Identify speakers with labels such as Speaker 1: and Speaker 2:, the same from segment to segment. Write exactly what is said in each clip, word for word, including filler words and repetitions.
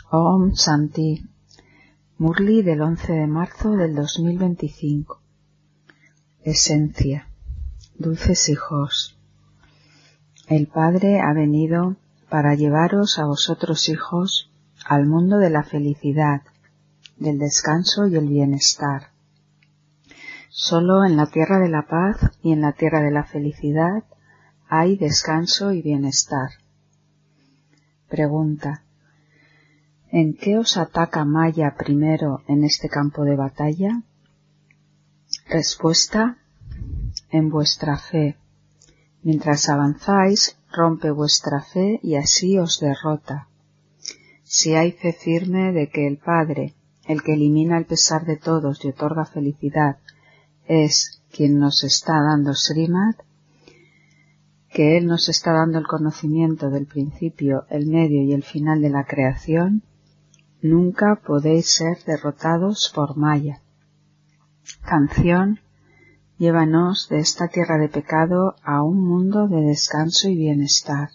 Speaker 1: Om Shanti. Murli del once de marzo del dos mil veinticinco. Esencia. Dulces hijos, el Padre ha venido para llevaros a vosotros hijos al mundo de la felicidad, del descanso y el bienestar. Solo en la tierra de la paz y en la tierra de la felicidad hay descanso y bienestar. Pregunta: ¿en qué os ataca Maya primero en este campo de batalla? Respuesta: en vuestra fe. Mientras avanzáis, rompe vuestra fe y así os derrota. Si hay fe firme de que el Padre, el que elimina el pesar de todos y otorga felicidad, es quien nos está dando Srimad, que Él nos está dando el conocimiento del principio, el medio y el final de la creación, nunca podéis ser derrotados por Maya. Canción: llévanos de esta tierra de pecado a un mundo de descanso y bienestar.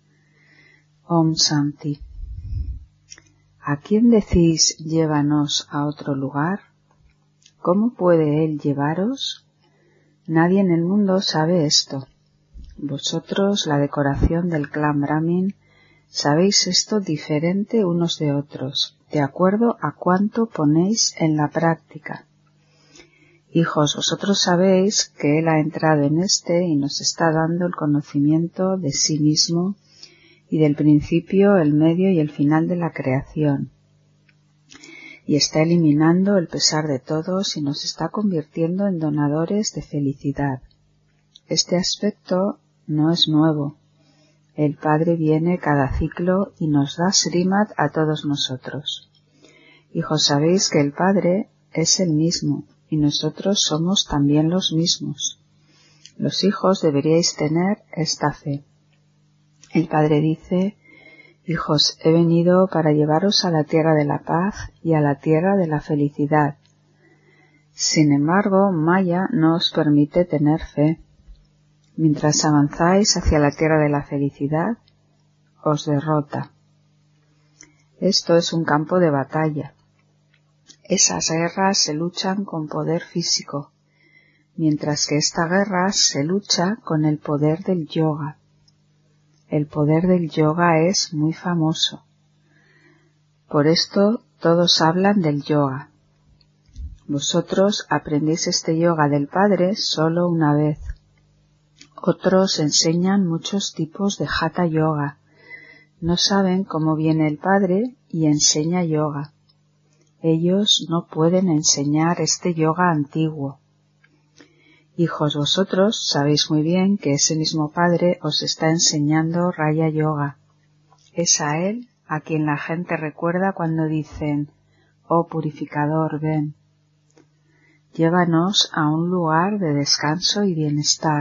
Speaker 1: Om Shanti. ¿A quién decís llévanos a otro lugar? ¿Cómo puede Él llevaros? Nadie en el mundo sabe esto. Vosotros, la decoración del clan Brahmin, sabéis esto diferente unos de otros, de acuerdo a cuánto ponéis en la práctica. Hijos, vosotros sabéis que Él ha entrado en este y nos está dando el conocimiento de sí mismo y del principio, el medio y el final de la creación. Y está eliminando el pesar de todos y nos está convirtiendo en donadores de felicidad. Este aspecto no es nuevo. El Padre viene cada ciclo y nos da Srimad a todos nosotros. Hijos, sabéis que el Padre es el mismo y nosotros somos también los mismos. Los hijos deberíais tener esta fe. El Padre dice: hijos, he venido para llevaros a la tierra de la paz y a la tierra de la felicidad. Sin embargo, Maya no os permite tener fe. Mientras avanzáis hacia la tierra de la felicidad, os derrota. Esto es un campo de batalla. Esas guerras se luchan con poder físico, mientras que esta guerra se lucha con el poder del yoga. El poder del yoga es muy famoso. Por esto todos hablan del yoga. Vosotros aprendéis este yoga del Padre solo una vez. Otros enseñan muchos tipos de Hatha Yoga. No saben cómo viene el Padre y enseña yoga. Ellos no pueden enseñar este yoga antiguo. Hijos, vosotros sabéis muy bien que ese mismo Padre os está enseñando Raya Yoga. Es a Él a quien la gente recuerda cuando dicen: oh purificador, ven. Llévanos a un lugar de descanso y bienestar.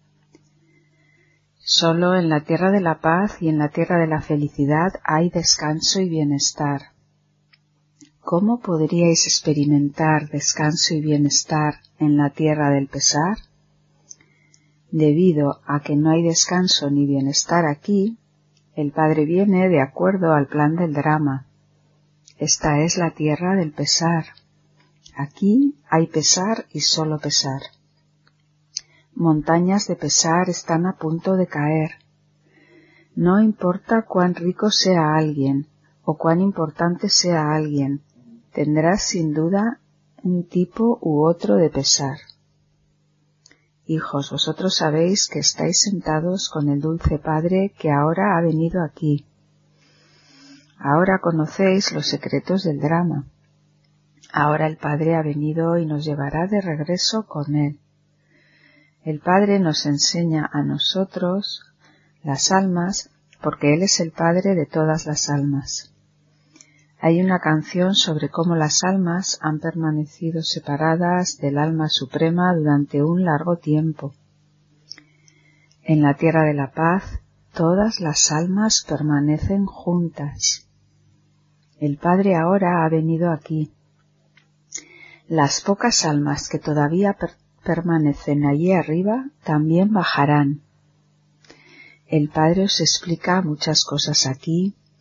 Speaker 1: Solo en la tierra de la paz y en la tierra de la felicidad hay descanso y bienestar. ¿Cómo podríais experimentar descanso y bienestar en la tierra del pesar? Debido a que no hay descanso ni bienestar aquí, el Padre viene de acuerdo al plan del drama. Esta es la tierra del pesar. Aquí hay pesar y solo pesar. Montañas de pesar están a punto de caer. No importa cuán rico sea alguien o cuán importante sea alguien, tendrá sin duda un tipo u otro de pesar. Hijos, vosotros sabéis que estáis sentados con el dulce Padre que ahora ha venido aquí. Ahora conocéis los secretos del drama. Ahora el Padre ha venido y nos llevará de regreso con Él. El Padre nos enseña a nosotros, las almas, porque Él es el Padre de todas las almas. Hay una canción sobre cómo las almas han permanecido separadas del alma suprema durante un largo tiempo. En la tierra de la paz, todas las almas permanecen juntas. El Padre ahora ha venido aquí. Las pocas almas que todavía per- permanecen allí arriba también bajarán. El Padre os explica muchas cosas aquí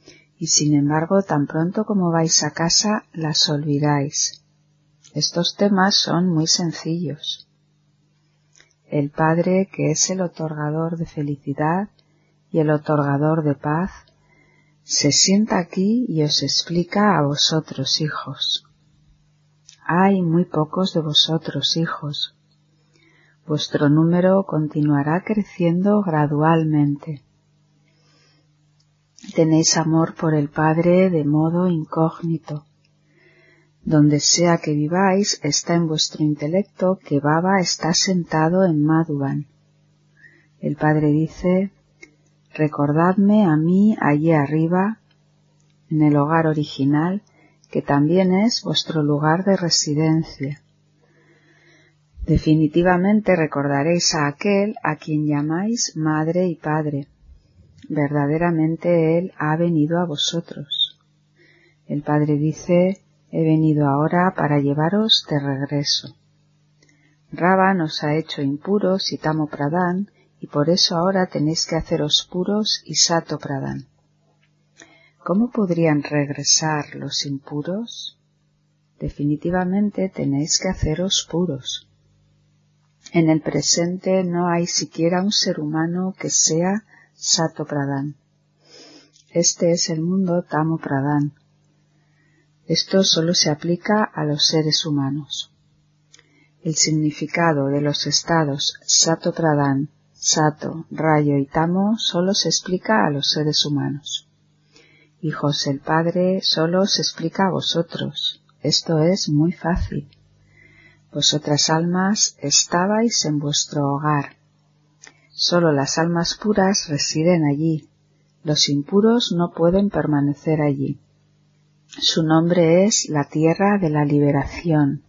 Speaker 1: y sin embargo tan pronto como vais a casa las olvidáis. Estos temas son muy sencillos. El Padre, que es el otorgador de felicidad y el otorgador de paz, se sienta aquí y os explica a vosotros, hijos. Hay muy pocos de vosotros, hijos. Vuestro número continuará creciendo gradualmente. Tenéis amor por el Padre de modo incógnito. Donde sea que viváis está en vuestro intelecto que Baba está sentado en Madhuban. El Padre dice: recordadme a mí allí arriba, en el hogar original, que también es vuestro lugar de residencia. Definitivamente recordaréis a aquel a quien llamáis Madre y Padre. Verdaderamente Él ha venido a vosotros. El Padre dice: he venido ahora para llevaros de regreso. Rava nos ha hecho impuros y Tamo Pradhan, y por eso ahora tenéis que haceros puros y Sato Pradhan. ¿Cómo podrían regresar los impuros? Definitivamente tenéis que haceros puros. En el presente no hay siquiera un ser humano que sea Sato Pradhan. Este es el mundo Tamo Pradhan. Esto solo se aplica a los seres humanos. El significado de los estados Sato Pradhan, Sato, Rayo y Tamo solo se explica a los seres humanos. Hijos, el Padre solo se explica a vosotros. Esto es muy fácil. Vosotras almas estabais en vuestro hogar. Solo las almas puras residen allí. Los impuros no pueden permanecer allí. Su nombre es la tierra de la liberación.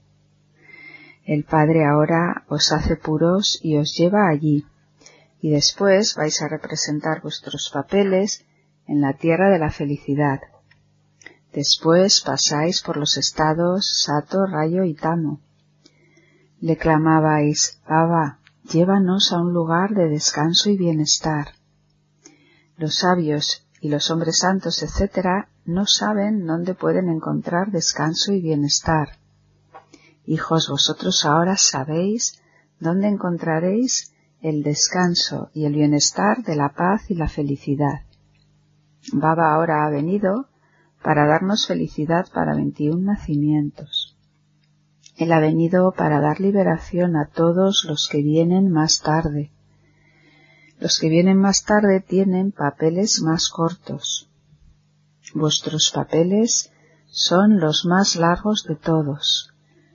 Speaker 1: El Padre ahora os hace puros y os lleva allí, y después vais a representar vuestros papeles en la tierra de la felicidad. Después pasáis por los estados Sato, Rayo y Tamo. Le clamabais: Baba, llévanos a un lugar de descanso y bienestar. Los sabios y los hombres santos, etcétera, no saben dónde pueden encontrar descanso y bienestar. Hijos, vosotros ahora sabéis dónde encontraréis el descanso y el bienestar de la paz y la felicidad. Baba ahora ha venido para darnos felicidad para veintiún nacimientos. Él ha venido para dar liberación a todos los que vienen más tarde. Los que vienen más tarde tienen papeles más cortos. Vuestros papeles son los más largos de todos.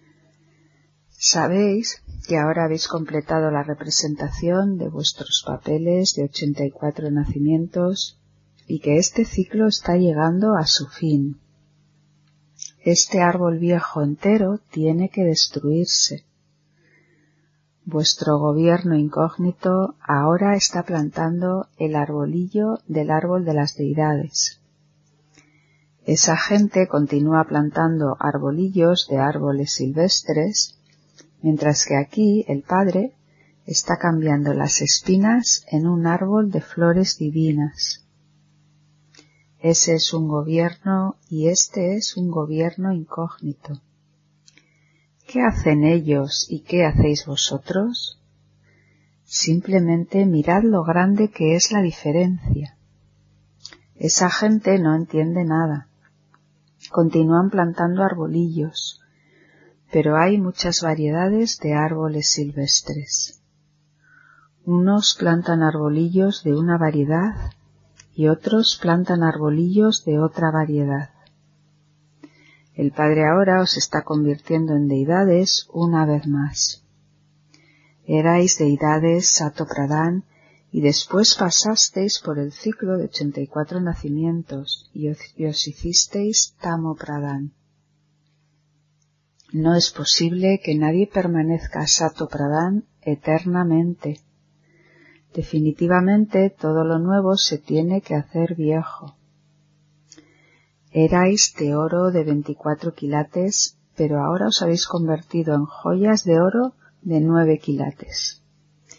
Speaker 1: Sabéis que ahora habéis completado la representación de vuestros papeles de ochenta y cuatro nacimientos y que este ciclo está llegando a su fin. Este árbol viejo entero tiene que destruirse. Vuestro gobierno incógnito ahora está plantando el arbolillo del árbol de las deidades. Esa gente continúa plantando arbolillos de árboles silvestres, mientras que aquí el Padre está cambiando las espinas en un árbol de flores divinas. Ese es un gobierno y este es un gobierno incógnito. ¿Qué hacen ellos y qué hacéis vosotros? Simplemente mirad lo grande que es la diferencia. Esa gente no entiende nada. Continúan plantando arbolillos, pero hay muchas variedades de árboles silvestres. Unos plantan arbolillos de una variedad y otros plantan arbolillos de otra variedad. El Padre ahora os está convirtiendo en deidades una vez más. Erais deidades Sato Pradhan y después pasasteis por el ciclo de ochenta y cuatro nacimientos y os, y os hicisteis Tamo Pradhan. No es posible que nadie permanezca Sato Pradhan eternamente. Definitivamente todo lo nuevo se tiene que hacer viejo. Erais de oro de veinticuatro quilates, pero ahora os habéis convertido en joyas de oro de nueve quilates.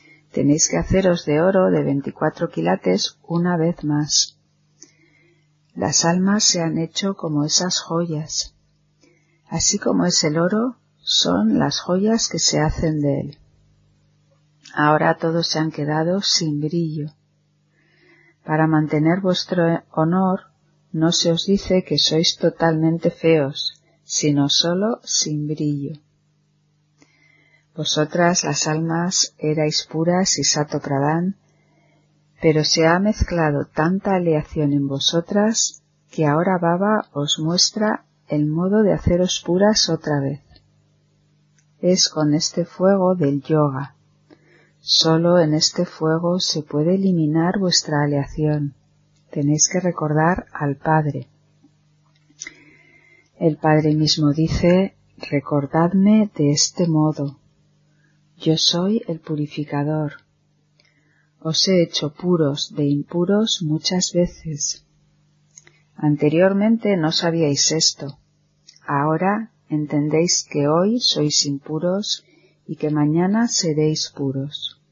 Speaker 1: Tenéis que haceros de oro de veinticuatro quilates una vez más. Las almas se han hecho como esas joyas. Así como es el oro, son las joyas que se hacen de él. Ahora todos se han quedado sin brillo. Para mantener vuestro honor, no se os dice que sois totalmente feos, sino solo sin brillo. Vosotras, las almas, erais puras y Sato Pradhan, pero se ha mezclado tanta aleación en vosotras que ahora Baba os muestra el modo de haceros puras otra vez. Es con este fuego del yoga. Solo en este fuego se puede eliminar vuestra aleación. Tenéis que recordar al Padre. El Padre mismo dice, recordadme de este modo. Yo soy el purificador. Os he hecho puros de impuros muchas veces. Anteriormente no sabíais esto. Ahora entendéis que hoy sois impuros y que mañana seréis puros.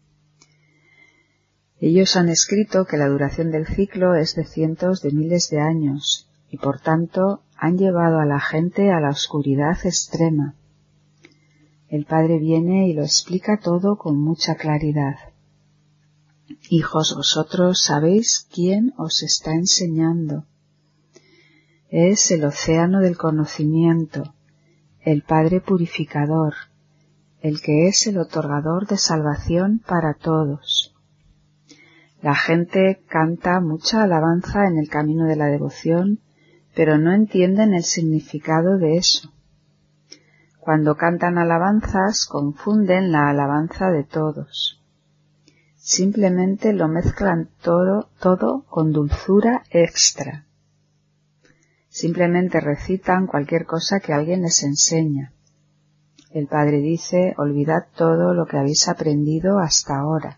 Speaker 1: Ellos han escrito que la duración del ciclo es de cientos de miles de años y por tanto han llevado a la gente a la oscuridad extrema. El Padre viene y lo explica todo con mucha claridad. Hijos, vosotros sabéis quién os está enseñando. Es el océano del conocimiento, el Padre purificador, el que es el otorgador de salvación para todos. La gente canta mucha alabanza en el camino de la devoción, pero no entienden el significado de eso. Cuando cantan alabanzas, confunden la alabanza de todos. Simplemente lo mezclan todo, todo con dulzura extra. Simplemente recitan cualquier cosa que alguien les enseña. El Padre dice, olvidad todo lo que habéis aprendido hasta ahora.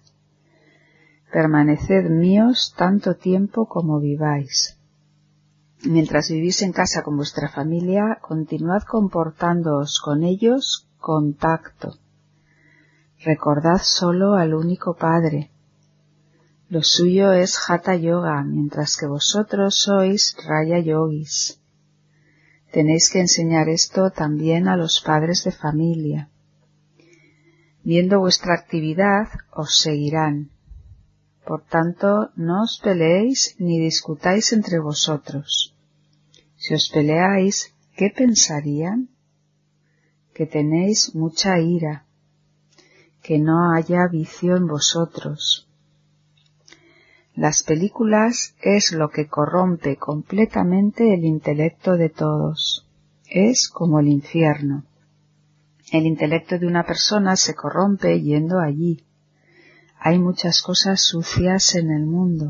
Speaker 1: Permaneced míos tanto tiempo como viváis. Mientras vivís en casa con vuestra familia, continuad comportándoos con ellos con tacto. Recordad solo al único Padre. Lo suyo es Hatha Yoga, mientras que vosotros sois Raya Yogis. Tenéis que enseñar esto también a los padres de familia. Viendo vuestra actividad, os seguirán. Por tanto, no os peleéis ni discutáis entre vosotros. Si os peleáis, ¿qué pensarían? Que tenéis mucha ira, que no haya vicio en vosotros. Las películas es lo que corrompe completamente el intelecto de todos. Es como el infierno. El intelecto de una persona se corrompe yendo allí. Hay muchas cosas sucias en el mundo.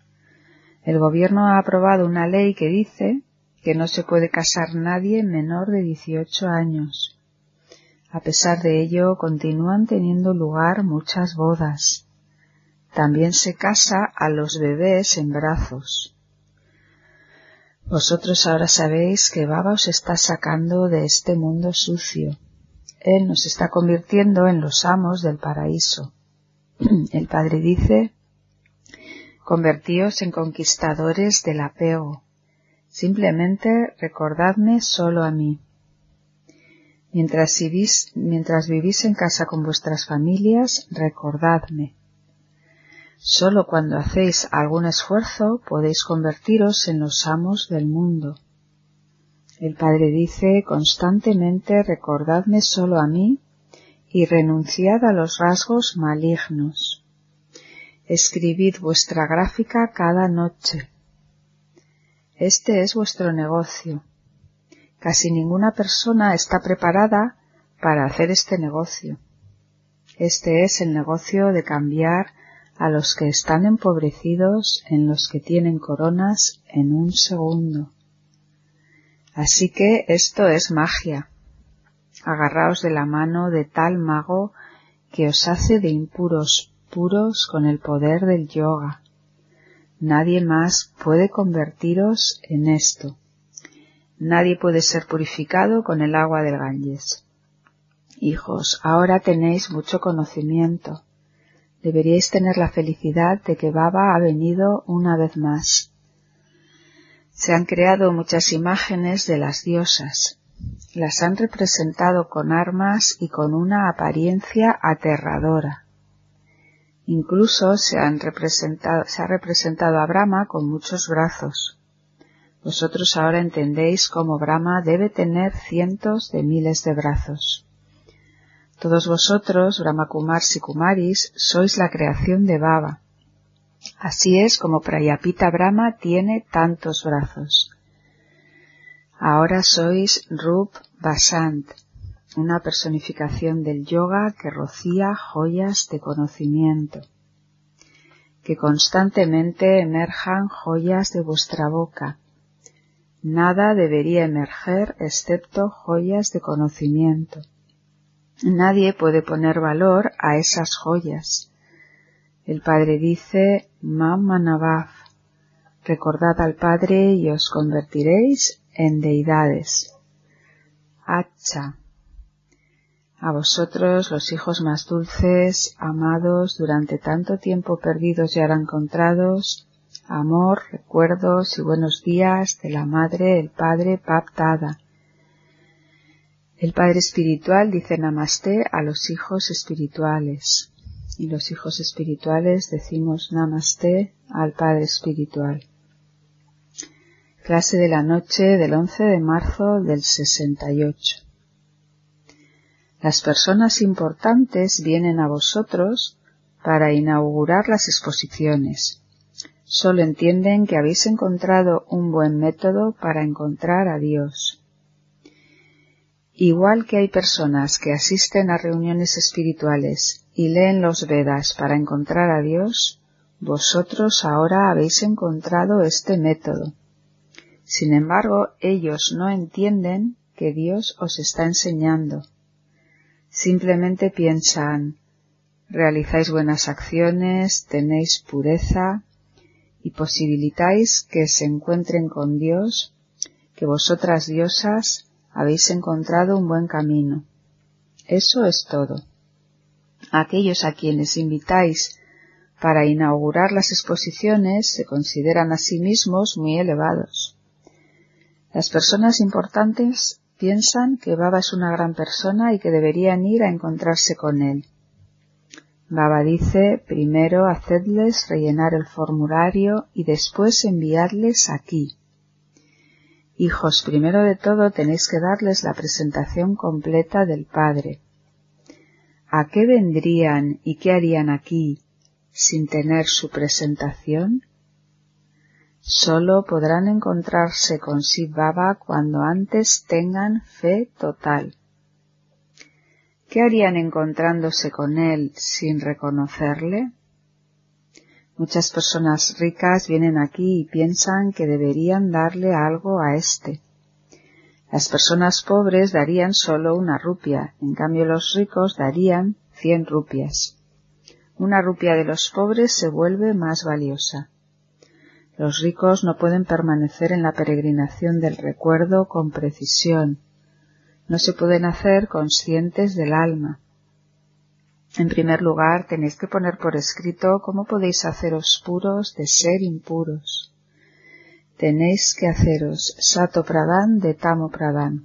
Speaker 1: El gobierno ha aprobado una ley que dice que no se puede casar nadie menor de dieciocho años. A pesar de ello, continúan teniendo lugar muchas bodas. También se casa a los bebés en brazos. Vosotros ahora sabéis que Baba os está sacando de este mundo sucio. Él nos está convirtiendo en los amos del paraíso. El Padre dice, convertíos en conquistadores del apego. Simplemente recordadme solo a mí. Mientras vivís, mientras vivís en casa con vuestras familias, recordadme. Solo cuando hacéis algún esfuerzo podéis convertiros en los amos del mundo. El Padre dice constantemente, recordadme solo a mí y renunciad a los rasgos malignos. Escribid vuestra gráfica cada noche. Este es vuestro negocio. Casi ninguna persona está preparada para hacer este negocio. Este es el negocio de cambiar a los que están empobrecidos en los que tienen coronas en un segundo. Así que esto es magia. Agarraos de la mano de tal mago que os hace de impuros puros con el poder del yoga. Nadie más puede convertiros en esto. Nadie puede ser purificado con el agua del Ganges. Hijos, ahora tenéis mucho conocimiento. Deberíais tener la felicidad de que Baba ha venido una vez más. Se han creado muchas imágenes de las diosas. Las han representado con armas y con una apariencia aterradora. Incluso se, han representado, se ha representado a Brahma con muchos brazos. Vosotros ahora entendéis cómo Brahma debe tener cientos de miles de brazos. Todos vosotros, Brahmakumars y Kumaris, sois la creación de Baba. Así es como Prayapita Brahma tiene tantos brazos. Ahora sois Rup Vasant, una personificación del yoga que rocía joyas de conocimiento. Que constantemente emerjan joyas de vuestra boca. Nada debería emerger excepto joyas de conocimiento. Nadie puede poner valor a esas joyas. El Padre dice, Mam Manavav, recordad al Padre y os convertiréis en deidades. Acha. A vosotros, los hijos más dulces, amados, durante tanto tiempo perdidos y ahora encontrados, amor, recuerdos y buenos días de la Madre, el Padre, Bap-Dada. El Padre Espiritual dice Namasté a los hijos espirituales, y los hijos espirituales decimos Namasté al Padre Espiritual. Clase de la noche del once de marzo del sesenta y ocho. Las personas importantes vienen a vosotros para inaugurar las exposiciones. Solo entienden que habéis encontrado un buen método para encontrar a Dios. Igual que hay personas que asisten a reuniones espirituales y leen los Vedas para encontrar a Dios, vosotros ahora habéis encontrado este método. Sin embargo, ellos no entienden que Dios os está enseñando. Simplemente piensan, realizáis buenas acciones, tenéis pureza y posibilitáis que se encuentren con Dios, que vosotras diosas habéis encontrado un buen camino. Eso es todo. Aquellos a quienes invitáis para inaugurar las exposiciones se consideran a sí mismos muy elevados. Las personas importantes piensan que Baba es una gran persona y que deberían ir a encontrarse con él. Baba dice, primero hacedles rellenar el formulario y después enviadles aquí. Hijos, primero de todo tenéis que darles la presentación completa del Padre. ¿A qué vendrían y qué harían aquí sin tener su presentación? Solo podrán encontrarse con Shiv Baba cuando antes tengan fe total. ¿Qué harían encontrándose con él sin reconocerle? Muchas personas ricas vienen aquí y piensan que deberían darle algo a éste. Las personas pobres darían solo una rupia, en cambio los ricos darían cien rupias. Una rupia de los pobres se vuelve más valiosa. Los ricos no pueden permanecer en la peregrinación del recuerdo con precisión. No se pueden hacer conscientes del alma. En primer lugar, tenéis que poner por escrito cómo podéis haceros puros de ser impuros. Tenéis que haceros Sato Pradhan de Tamo Pradhan.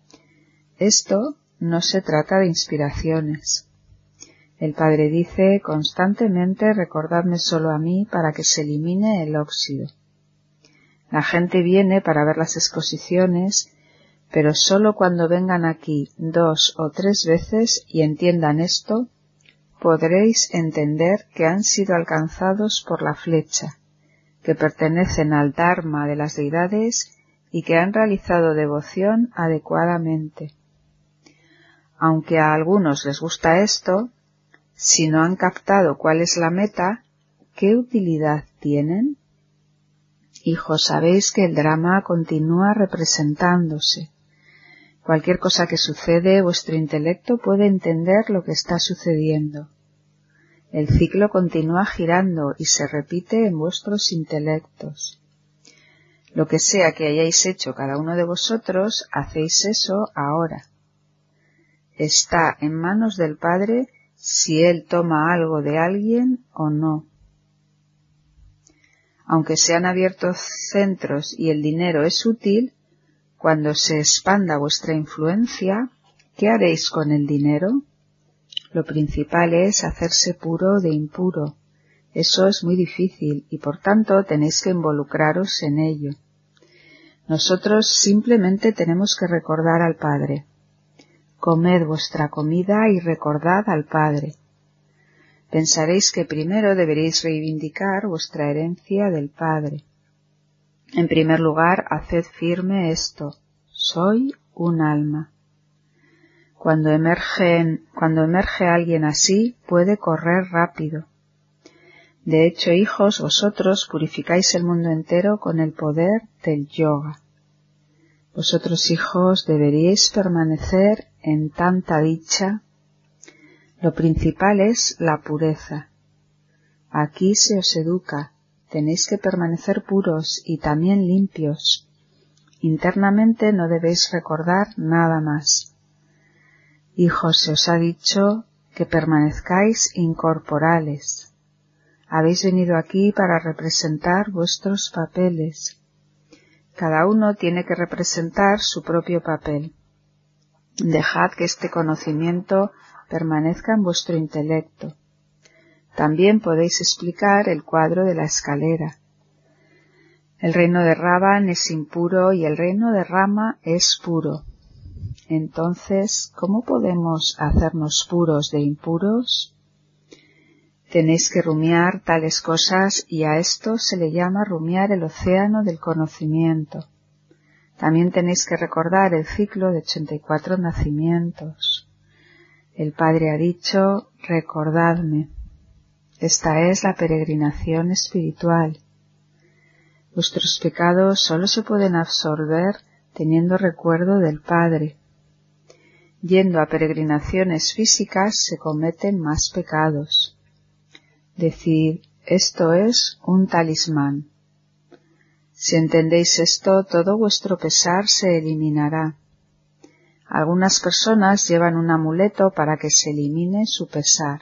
Speaker 1: Esto no se trata de inspiraciones. El Padre dice constantemente recordadme solo a mí para que se elimine el óxido. La gente viene para ver las exposiciones, pero solo cuando vengan aquí dos o tres veces y entiendan esto, podréis entender que han sido alcanzados por la flecha, que pertenecen al Dharma de las deidades y que han realizado devoción adecuadamente. Aunque a algunos les gusta esto, si no han captado cuál es la meta, ¿qué utilidad tienen? Hijos, sabéis que el drama continúa representándose. Cualquier cosa que sucede, vuestro intelecto puede entender lo que está sucediendo. El ciclo continúa girando y se repite en vuestros intelectos. Lo que sea que hayáis hecho cada uno de vosotros, hacéis eso ahora. Está en manos del Padre si Él toma algo de alguien o no. Aunque se han abierto centros y el dinero es útil, cuando se expanda vuestra influencia, ¿qué haréis con el dinero? Lo principal es hacerse puro de impuro. Eso es muy difícil y por tanto tenéis que involucraros en ello. Nosotros simplemente tenemos que recordar al Padre. Comed vuestra comida y recordad al Padre. Pensaréis que primero deberéis reivindicar vuestra herencia del Padre. En primer lugar, haced firme esto: soy un alma. Cuando emerge, cuando emerge alguien así, puede correr rápido. De hecho, hijos, vosotros purificáis el mundo entero con el poder del yoga. Vosotros, hijos, deberíais permanecer en tanta dicha. Lo principal es la pureza. Aquí se os educa. Tenéis que permanecer puros y también limpios. Internamente no debéis recordar nada más. Hijos, se os ha dicho que permanezcáis incorporales. Habéis venido aquí para representar vuestros papeles. Cada uno tiene que representar su propio papel. Dejad que este conocimiento permanezca en vuestro intelecto. También podéis explicar el cuadro de la escalera. El reino de Ravan es impuro y el reino de Rama es puro. Entonces, ¿cómo podemos hacernos puros de impuros? Tenéis que rumiar tales cosas y a esto se le llama rumiar el océano del conocimiento. También tenéis que recordar el ciclo de ochenta y cuatro nacimientos. El Padre ha dicho: recordadme. Esta es la peregrinación espiritual. Vuestros pecados solo se pueden absolver teniendo recuerdo del Padre. Yendo a peregrinaciones físicas se cometen más pecados. Decid: esto es un talismán. Si entendéis esto, todo vuestro pesar se eliminará. Algunas personas llevan un amuleto para que se elimine su pesar.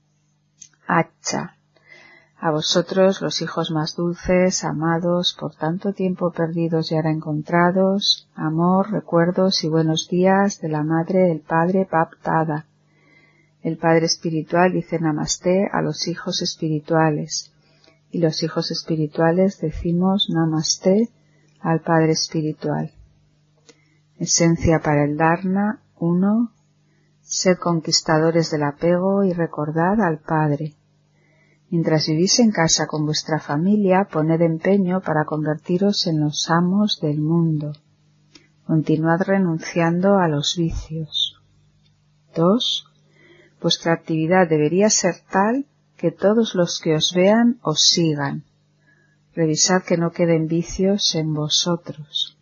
Speaker 1: Hacha. A vosotros, los hijos más dulces, amados, por tanto tiempo perdidos y ahora encontrados, amor, recuerdos y buenos días de la Madre del Padre Baptada. El Padre Espiritual dice Namasté a los hijos espirituales, y los hijos espirituales decimos Namasté al Padre Espiritual. Esencia para el Dharma, uno. Sed conquistadores del apego y recordad al Padre. Mientras vivís en casa con vuestra familia, poned empeño para convertiros en los amos del mundo. Continuad renunciando a los vicios. dos. Vuestra actividad debería ser tal que todos los que os vean os sigan. Revisad que no queden vicios en vosotros.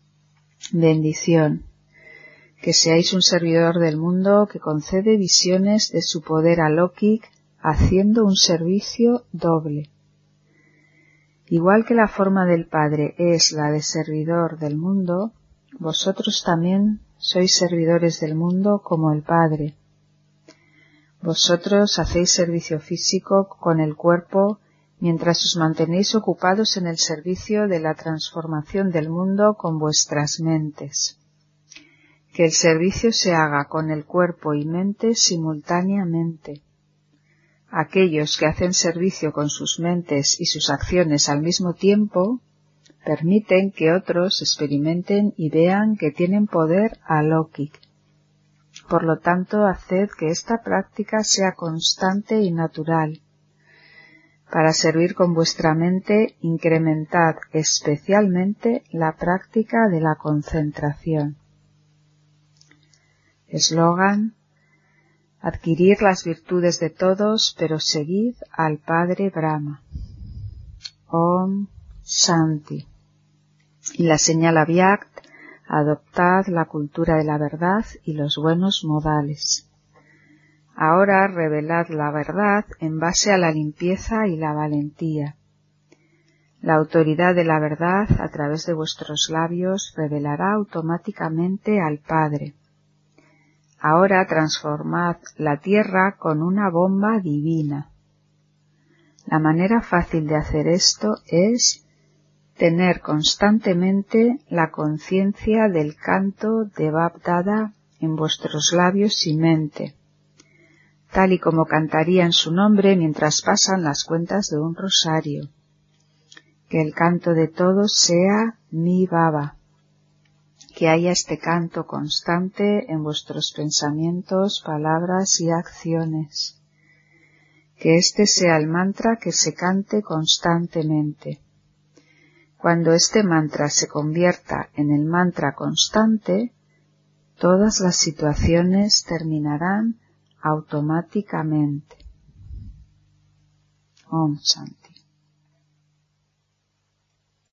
Speaker 1: Bendición. Que seáis un servidor del mundo que concede visiones de su poder alóquic haciendo un servicio doble. Igual que la forma del Padre es la de servidor del mundo, vosotros también sois servidores del mundo como el Padre. Vosotros hacéis servicio físico con el cuerpo mientras os mantenéis ocupados en el servicio de la transformación del mundo con vuestras mentes. Que el servicio se haga con el cuerpo y mente simultáneamente. Aquellos que hacen servicio con sus mentes y sus acciones al mismo tiempo permiten que otros experimenten y vean que tienen poder alóquic. Por lo tanto, haced que esta práctica sea constante y natural. Para servir con vuestra mente, incrementad especialmente la práctica de la concentración. Eslogan: adquirir las virtudes de todos, pero seguid al Padre Brahma. Om Shanti. Y la señal Avyakt: adoptad la cultura de la verdad y los buenos modales. Ahora revelad la verdad en base a la limpieza y la valentía. La autoridad de la verdad a través de vuestros labios revelará automáticamente al Padre. Ahora transformad la tierra con una bomba divina. La manera fácil de hacer esto es tener constantemente la conciencia del canto de Bab Dada en vuestros labios y mente, tal y como cantarían su nombre mientras pasan las cuentas de un rosario. Que el canto de todos sea mi Baba. Que haya este canto constante en vuestros pensamientos, palabras y acciones. Que este sea el mantra que se cante constantemente. Cuando este mantra se convierta en el mantra constante, todas las situaciones terminarán automáticamente. Om Shanti.